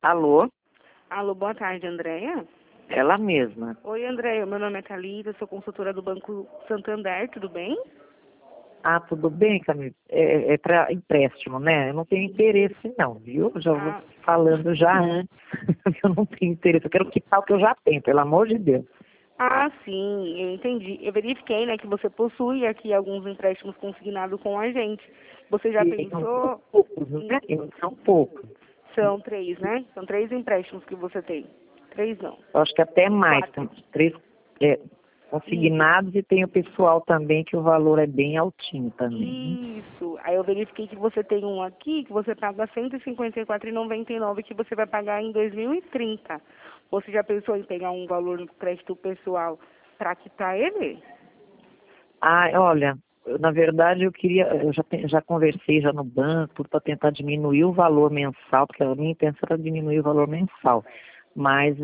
Alô? Alô, boa tarde, Andréia. Ela mesma. Oi, Andréia, meu nome é Thalita, sou consultora do Banco Santander, tudo bem? Ah, tudo bem, Camila? É para empréstimo, né? Eu não tenho interesse não, viu? Já vou Ah, falando já antes. Eu não tenho interesse. Eu quero quitar o que eu já tenho, pelo amor de Deus. sim, eu entendi. Eu verifiquei, né, que você possui aqui alguns empréstimos consignados com a gente. Você já E não são pensou poucos, em... né? E não são poucos. São três, né? São três empréstimos que você tem. Três não. Eu acho que até mais. Quatro. Tem três Isso. consignados e tem o pessoal também, que o valor é bem altinho também, né? Isso. Aí eu verifiquei que você tem um aqui que você paga R$ 154,99 que você vai pagar em 2030. Você já pensou em pegar um valor no crédito pessoal para quitar ele? Ah, olha, na verdade eu já conversei já no banco para tentar diminuir o valor mensal, porque a minha intenção era diminuir o valor mensal, mas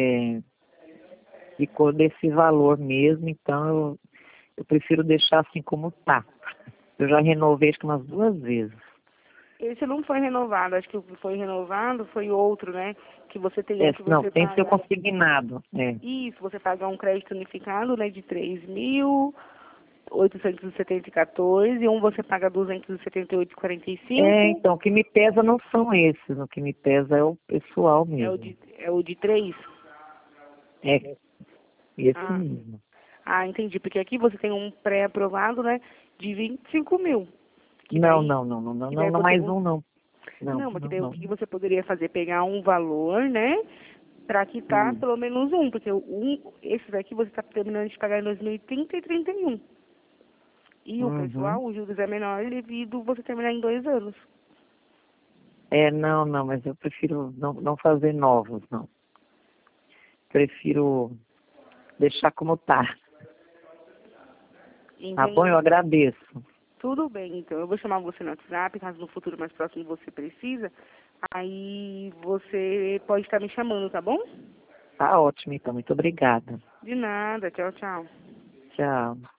ficou desse valor mesmo, então eu prefiro deixar assim como está. Eu já renovei acho que umas 2 vezes. Esse não foi renovado, acho que o que foi renovado foi outro, né? Que você tem um que Não, você tem que ser paga. consignado. Isso, você paga um crédito unificado, né, de 3.870,14 e um você paga 278,45. Então, o que me pesa não são esses, o que me pesa é o pessoal mesmo. É o de 3. É esse Ah, mesmo. entendi. Porque aqui você tem um pré-aprovado, né, de 25 mil. Que Não, daí, não, não, não, não, que não, daí não, você... mais um não. Não, Não, porque não, daí o não. que você poderia fazer? Pegar um valor, né, para quitar Hum. pelo menos um. Porque esse daqui você está terminando de pagar em 2030 e 31. E o Uhum. pessoal, o juros é menor devido você terminar em 2 anos. Não, não, mas eu prefiro não fazer novos, não. Prefiro deixar como tá. Tá bom? Eu Entende? agradeço. Tudo bem, então. Eu vou chamar você no WhatsApp, caso no futuro mais próximo você precisa. Aí você pode estar me chamando, tá bom? Tá ótimo, então. Muito obrigada. De nada. Tchau, tchau. Tchau.